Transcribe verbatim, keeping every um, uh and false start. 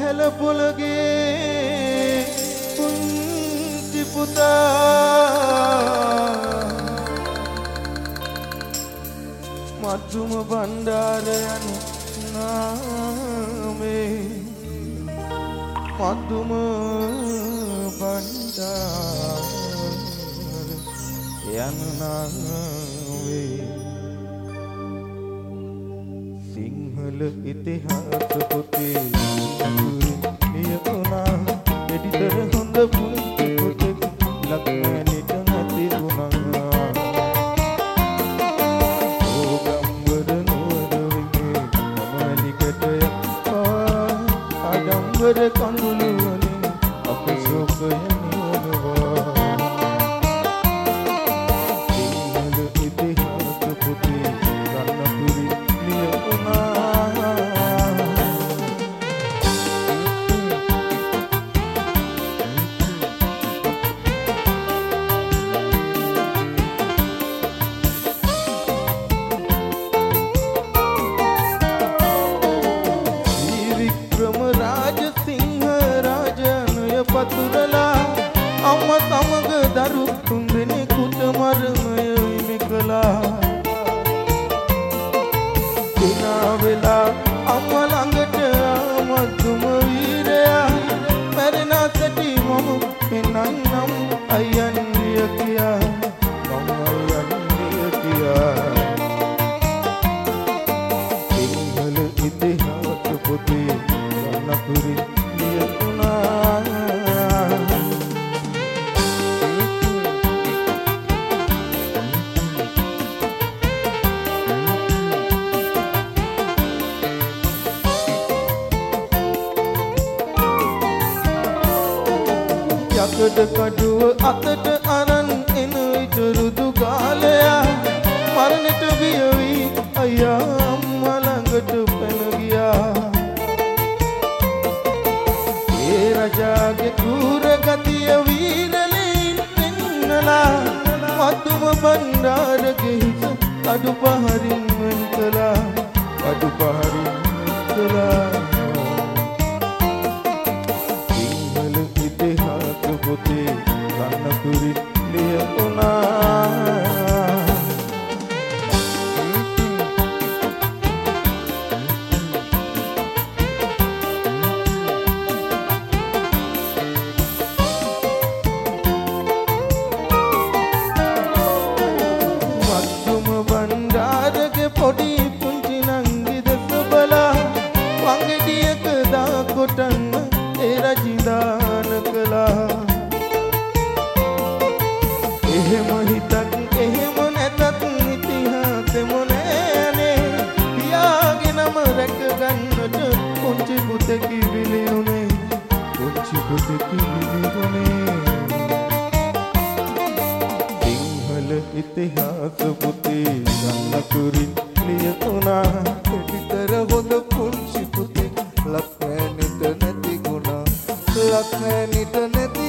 ඇහැල පොළගේ පුංචි පුතා මතුම බණ්ඩාර යන නාමේ මතුම බණ්ඩාර යන නාමේ සිංහල ඉතිහාස පොතේ ලියපුණා එඩිටර් හොඳ පුංචි පොතේ ලක්මැනිට නැති වුණා ඕගම්වර නුවරවිගේ මමලිකටය ආඩම්බර කඳුළු වලින් අප සෝකය නිවනවා සිංහල ඉතිහාස පොතේ රත්නපුරි පතුරලා අම්ම සමග දරු තුන්දෙනෙකුට මරණය හිමි කළා දිනා වෙලා අම්ම ළඟට ආමතුම වීරයා මැරෙන සැටි මම එනන්නම් අයියන්දිය කියා මම අයියන්දිය කියා සිංහල ඉතිහාස පොතේ රණපුරි ලියපුණා යකඩ කඩුව අතට අරන් එන ඉතුරුදු කාලයා මරණට බිය වී අයියා අම්මා ළඟට පැන ගියා ඒ රජාගේ කුර ගතිය වීරලීන් පෙන්නලා මතුම බණ්ඩාරගේ හිස අඩු පහරින් වෙන් කළා අඩු පහරින් වෙන් කළා පොතේ රණපුරි ලියපුණා මතුම බණ්ඩාරගේ පොඩි පුංචි නංගි දෙස බලා වංගෙඩියක දා කොටන්න ඒ රජින්දාන කළා එහෙම හිතක් එහෙම නැතත් ඉතිහාසෙම නෑනේ පියාගෙනම රැක ගන්නට පුංචි පුතෙකි විලිුනේ පුංචි පුතෙකි විලිුනේ සිංහල ඉතිහාස පොතේ රණපුරි ලියපුණා එඩිටර් හොඳ පුංචි පුතෙක් ලක්මැනිට නැති ගුණා ලක්මැනිට නැති